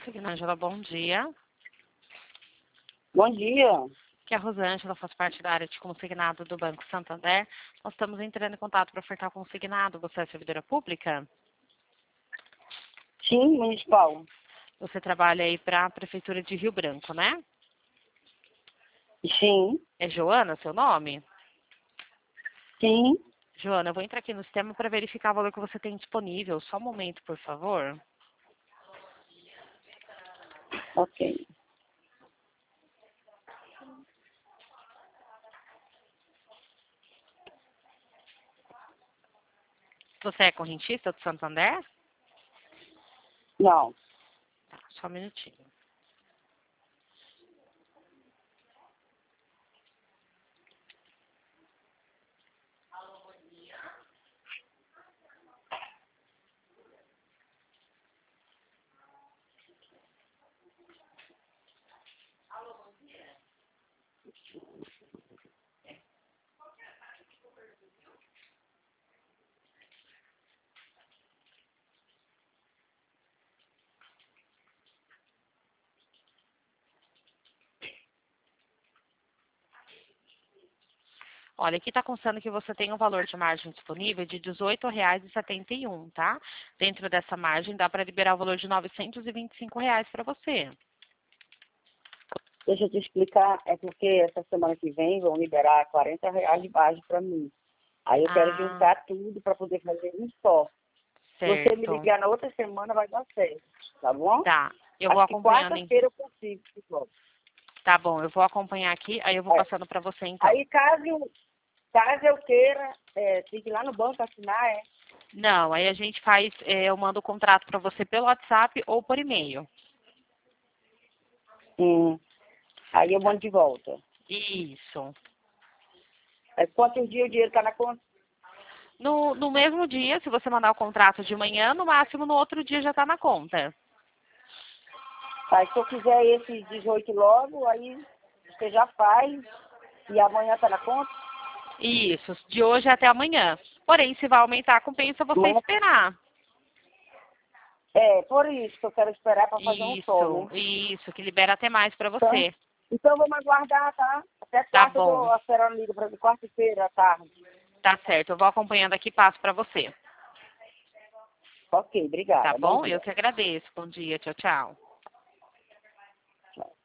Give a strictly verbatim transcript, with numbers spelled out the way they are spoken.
Consignângela, bom dia. Bom dia. Aqui é a Rosângela, faz parte da área de consignado do Banco Santander. Nós estamos entrando em contato para ofertar consignado. Você é servidora pública? Sim, municipal. Você trabalha aí para a Prefeitura de Rio Branco, né? Sim, É Joana seu nome? sim. Joana, eu vou entrar aqui no sistema para verificar o valor que você tem disponível. Só um momento, por favor. Ok. Você é correntista do Santander? Não. Tá, só um minutinho. Olha, aqui está constando que você tem um valor de margem disponível de dezoito reais e setenta e um, tá? Dentro dessa margem dá para liberar o valor de novecentos e vinte e cinco reais para você. Deixa eu te explicar. É porque essa semana que vem vão liberar quarenta reais de base para mim. Aí eu quero Ah, juntar tudo para poder fazer um só. Se você me certo. ligar na outra semana, vai dar certo. Tá bom? Tá, eu vou Acho que acompanhando. em- quarta-feira eu consigo. Pessoal. Tá bom, eu vou acompanhar aqui, aí eu vou É. passando para você então. Aí, caso, caso eu queira, é, tem que ir lá no banco assinar, é. Não, aí a gente faz, é, eu mando o contrato para você pelo WhatsApp ou por e-mail. Hum. Aí eu Tá. mando de volta. Isso. É, quantos dias o dinheiro está na conta? No, no mesmo dia, se você mandar o contrato de manhã, no máximo no outro dia já está na conta. Aí se eu quiser esse dezoito logo, aí você já faz e amanhã tá na conta? Isso, de hoje até amanhã. Porém, se vai aumentar, compensa você Amanhã. esperar. É, por isso que eu quero esperar para fazer um só, Isso, né? isso, que libera até mais para Então, você. então vamos aguardar, tá? Até Tá quarta eu bom, dou a senhora liga para mim, quarta-feira à tarde. tá certo. Eu vou acompanhando aqui e passo para você. Ok, Tá obrigada. Bom bom? Eu dia. que agradeço. Bom dia, tchau, tchau.